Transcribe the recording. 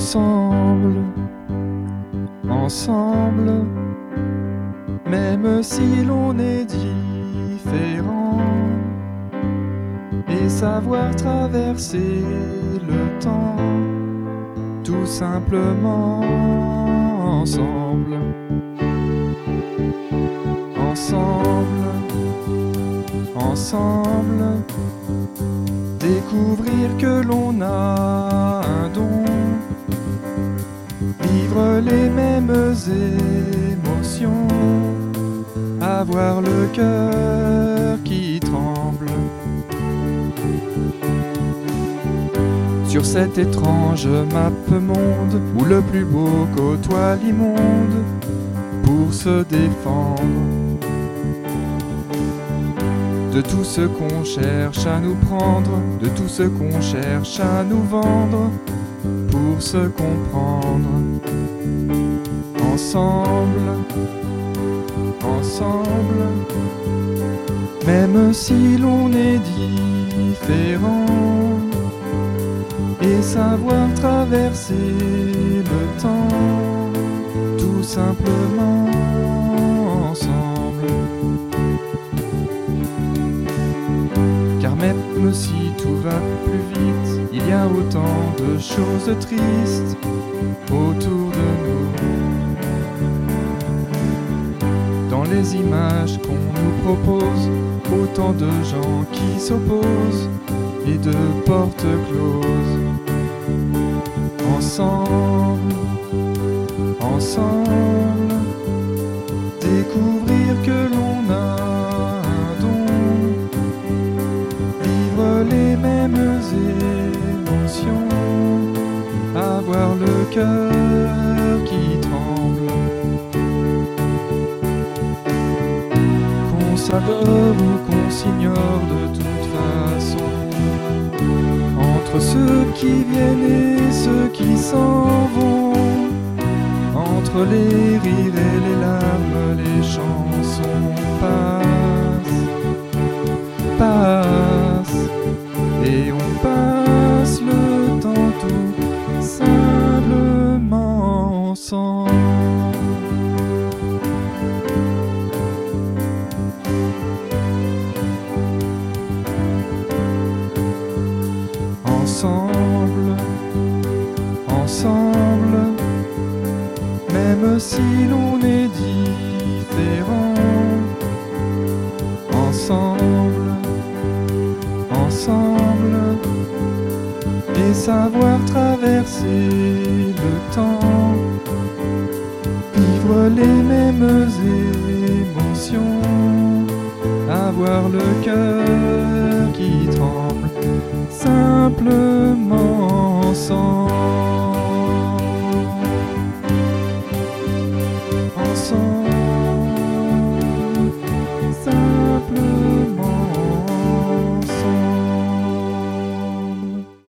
ensemble, ensemble, même si l'on est différent, et savoir traverser le temps, tout simplement ensemble, ensemble, ensemble, découvrir que l'on a un don, vivre les mêmes émotions, avoir le cœur qui tremble. Sur cette étrange map monde où le plus beau côtoie l'immonde pour se défendre de tout ce qu'on cherche à nous prendre, de tout ce qu'on cherche à nous vendre pour se comprendre. Ensemble, ensemble, même si l'on est différent, et savoir traverser le temps, tout simplement ensemble. Car même si tout va plus vite, il y a autant de choses tristes autour de nous. Dans les images qu'on nous propose, autant de gens qui s'opposent et de portes closes. Ensemble, ensemble, découvrir que l'on a un don, vivre les mêmes émotions, avoir le cœur qui tremble. Qu'on s'adore ou qu'on s'ignore de toute façon, entre ceux qui viennent et ceux qui s'en vont, entre les rires et les larmes, les chansons passent, et on passe le temps tout simplement ensemble. Ensemble, ensemble, même si l'on est différent. Ensemble, ensemble, et savoir traverser le temps, vivre les mêmes émotions, avoir le cœur qui tremble, simplement ensemble.